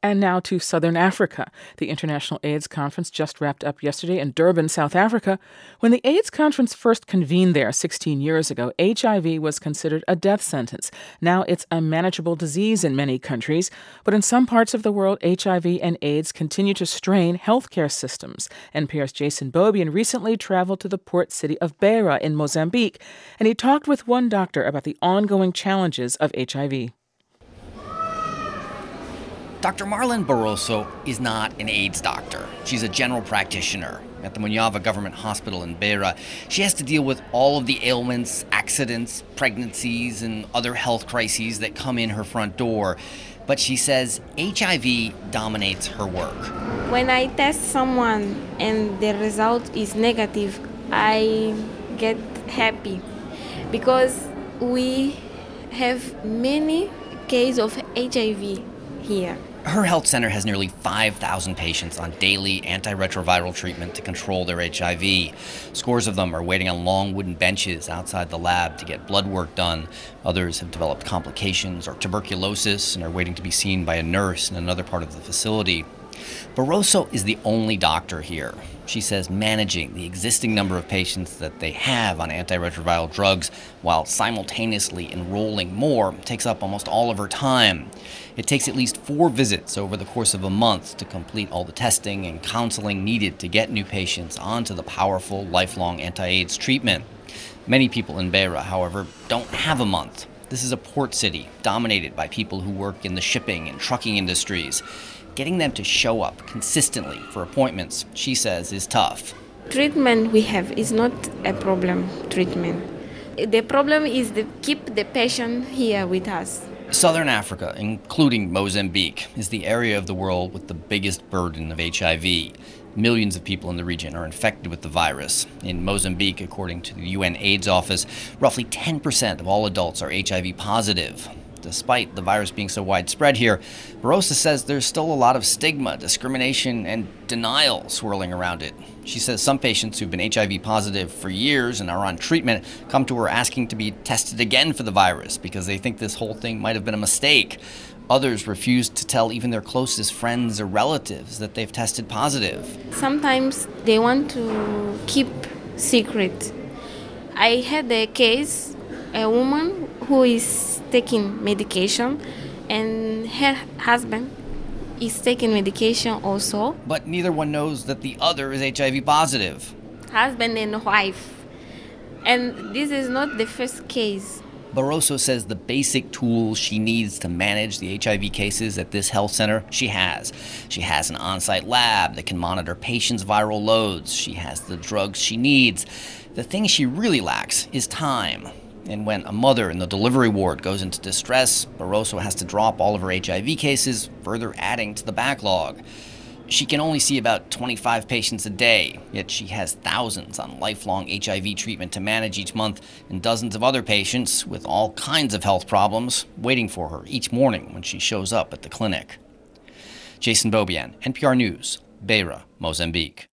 And now to Southern Africa. The International AIDS Conference just wrapped up yesterday in Durban, South Africa. When the AIDS Conference first convened there 16 years ago, HIV was considered a death sentence. Now it's a manageable disease in many countries. But in some parts of the world, HIV and AIDS continue to strain healthcare systems. NPR's Jason Beaubien recently traveled to the port city of Beira in Mozambique, and he talked with one doctor about the ongoing challenges of HIV. Dr. Marlene Barroso is not an AIDS doctor. She's a general practitioner. At the Munyava Government Hospital in Beira, she has to deal with all of the ailments, accidents, pregnancies, and other health crises that come in her front door. But she says HIV dominates her work. When I test someone and the result is negative, I get happy because we have many cases of HIV here. Her health center has nearly 5,000 patients on daily antiretroviral treatment to control their HIV. Scores of them are waiting on long wooden benches outside the lab to get blood work done. Others have developed complications or tuberculosis and are waiting to be seen by a nurse in another part of the facility. Barroso is the only doctor here. She says managing the existing number of patients that they have on antiretroviral drugs while simultaneously enrolling more takes up almost all of her time. It takes at least 4 visits over the course of a month to complete all the testing and counseling needed to get new patients onto the powerful, lifelong anti-AIDS treatment. Many people in Beira, however, don't have a month. This is a port city dominated by people who work in the shipping and trucking industries. Getting them to show up consistently for appointments, she says, is tough. Treatment we have is not a problem, treatment. The problem is to keep the patient here with us. Southern Africa, including Mozambique, is the area of the world with the biggest burden of HIV. Millions of people in the region are infected with the virus. In Mozambique, according to the UN AIDS office, roughly 10% of all adults are HIV positive. Despite the virus being so widespread here, Barroso says there's still a lot of stigma, discrimination, and denial swirling around it. She says some patients who've been HIV positive for years and are on treatment come to her asking to be tested again for the virus because they think this whole thing might have been a mistake. Others refuse to tell even their closest friends or relatives that they've tested positive. Sometimes they want to keep secret. I had a case, a woman who is taking medication and her husband is taking medication also. But neither one knows that the other is HIV positive. Husband and wife. And this is not the first case. Barroso says the basic tools she needs to manage the HIV cases at this health center, she has. She has an on-site lab that can monitor patients' viral loads. She has the drugs she needs. The thing she really lacks is time. And when a mother in the delivery ward goes into distress, Barroso has to drop all of her HIV cases, further adding to the backlog. She can only see about 25 patients a day, yet she has thousands on lifelong HIV treatment to manage each month and dozens of other patients with all kinds of health problems waiting for her each morning when she shows up at the clinic. Jason Beaubien, NPR News, Beira, Mozambique.